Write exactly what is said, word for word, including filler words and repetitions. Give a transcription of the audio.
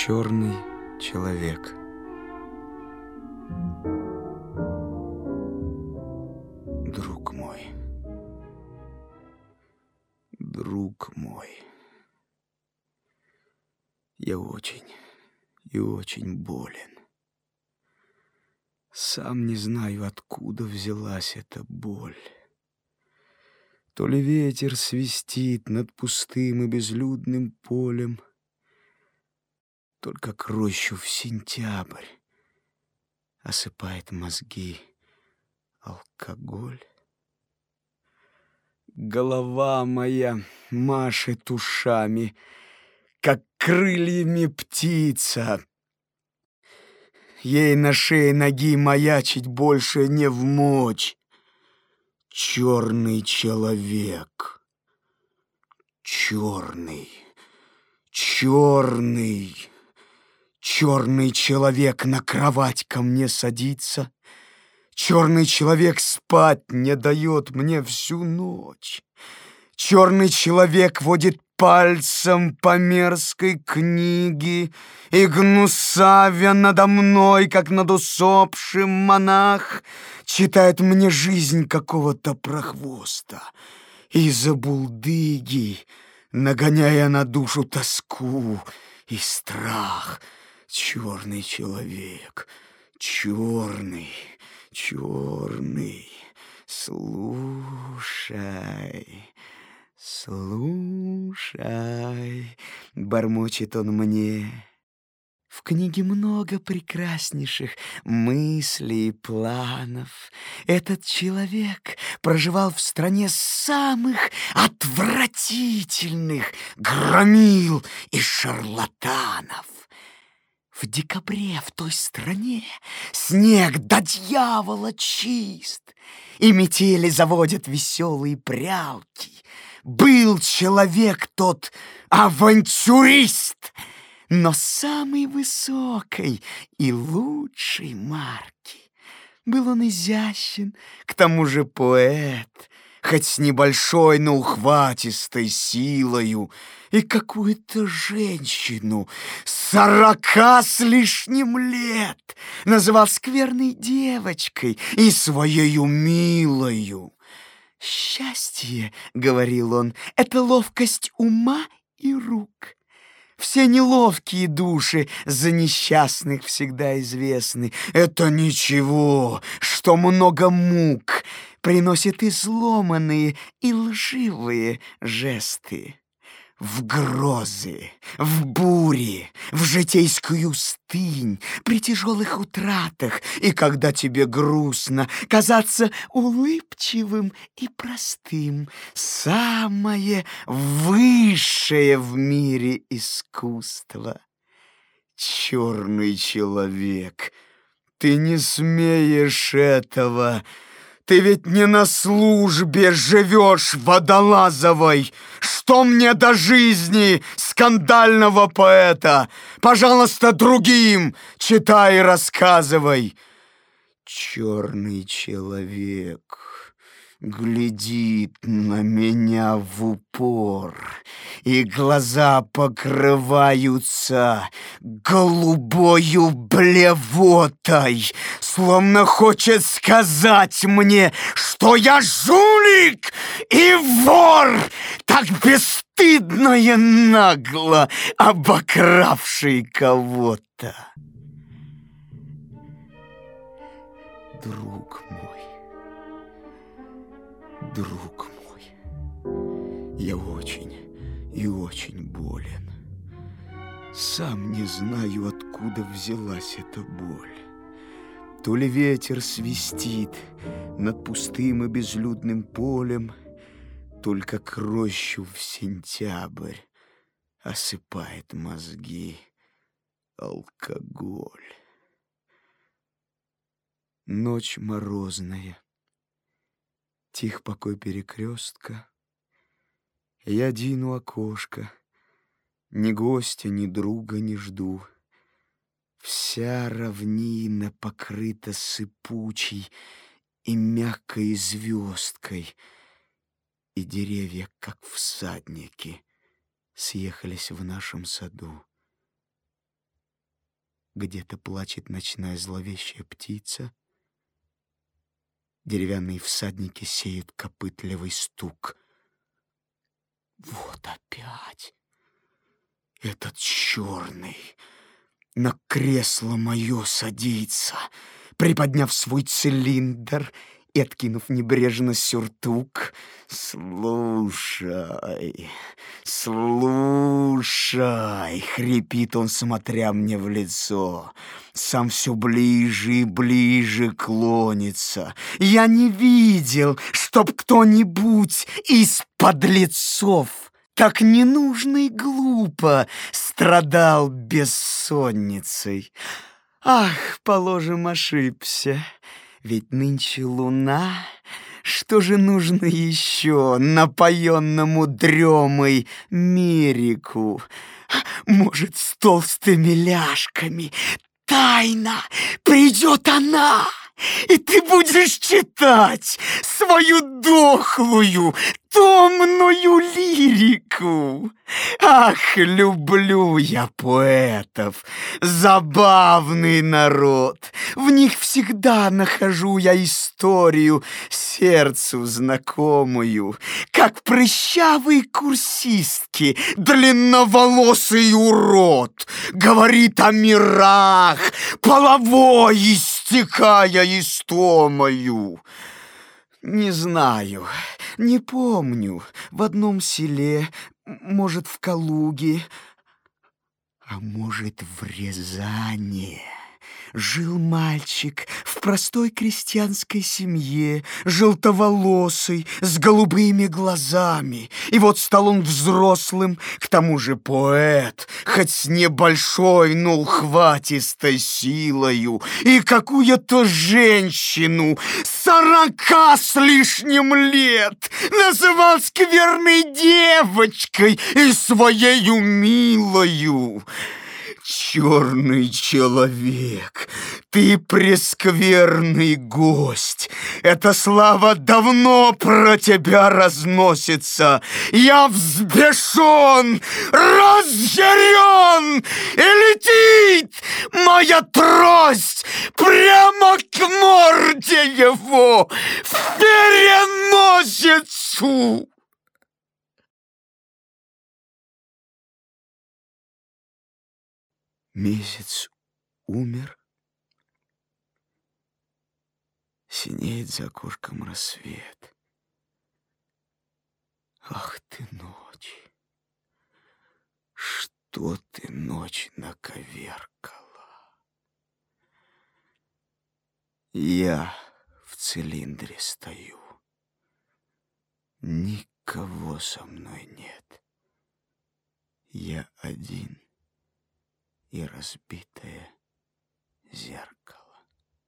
Черный человек. Друг мой, друг мой, я очень и очень болен. Сам не знаю, откуда взялась эта боль. То ли ветер свистит над пустым и безлюдным полем, только к рощу в сентябрь осыпает мозги алкоголь. Голова моя машет ушами, как крыльями птица. Ей на шее ноги маячить больше не вмочь. Черный человек, черный, черный, черный человек на кровать ко мне садится. Черный человек спать не дает мне всю ночь. Черный человек водит пальцем по мерзкой книге и, гнусавя надо мной, как над усопшим монах, читает мне жизнь какого-то прохвоста. И забулдыги, нагоняя на душу тоску и страх. Черный человек, черный, черный, слушай, слушай, бормочет он мне. В книге много прекраснейших мыслей и планов. Этот человек проживал в стране самых отвратительных громил и шарлатанов. В декабре в той стране снег до дьявола чист, и метели заводят веселые прялки. Был человек тот авантюрист, но самой высокой и лучшей марки. Был он изящен, к тому же поэт, хоть с небольшой, но ухватистой силою, и какую-то женщину сорока с лишним лет называл скверной девочкой и своею милою. «Счастье, — говорил он, — это ловкость ума и рук. Все неловкие души за несчастных всегда известны. Это ничего, что много мук приносит изломанные и лживые жесты. В грозы, в бури, в житейскую стынь, при тяжелых утратах, и когда тебе грустно, казаться улыбчивым и простым — самое высшее в мире искусство. Черный человек, ты не смеешь этого. Ты ведь не на службе живешь водолазовой. Что мне до жизни скандального поэта? Пожалуйста, другим читай и рассказывай. Черный человек глядит на меня в упор, и глаза покрываются голубою блевотой, словно хочет сказать мне, что я жулик и вор, так бесстыдно и нагло обокравший кого-то. Друг мой, друг мой, я очень и очень болен. Сам не знаю, откуда взялась эта боль. То ли ветер свистит над пустым и безлюдным полем, только к рощу в сентябрь осыпает мозги алкоголь. Ночь морозная, тих покой перекрестка. Я один у окошка, ни гостя, ни друга не жду. Вся равнина покрыта сыпучей и мягкой звездкой, и деревья, как всадники, съехались в нашем саду. Где-то плачет ночная зловещая птица. Деревянные всадники сеют копытливый стук. Вот опять этот черный на кресло мое садится, приподняв свой цилиндр и откинув небрежно сюртук. «Слушай, слушай!» — хрипит он, смотря мне в лицо. Сам все ближе и ближе клонится. Я не видел, чтоб кто-нибудь из подлецов так ненужно и глупо страдал бессонницей. Ах, положим, ошибся. Ведь нынче луна, что же нужно еще напоенному дремой Мерику? Может, с толстыми ляжками тайно придет она, и ты будешь читать свою дохлую, томную лирику. Ах, люблю я поэтов, забавный народ. В них всегда нахожу я историю, сердцу знакомую. Как прыщавые курсистки, длинноволосый урод говорит о мирах, половой истекая истомою. Не знаю, не помню, в одном селе, может, в Калуге, а может, в Рязани жил мальчик в простой крестьянской семье, желтоволосый, с голубыми глазами. И вот стал он взрослым, к тому же поэт, хоть с небольшой, но ухватистой силою. И какую-то женщину сорока с лишним лет называл скверной девочкой и своею милою. Черный человек, ты прескверный гость. Эта слава давно про тебя разносится. Я взбешен, разъярен, и летит моя трость прямо к морде его, в переносицу. Месяц умер, синеет за окошком рассвет. Ах ты, ночь, что ты, ночь, наковеркала. Я в цилиндре стою, никого со мной нет. Я один и разбитое зеркало.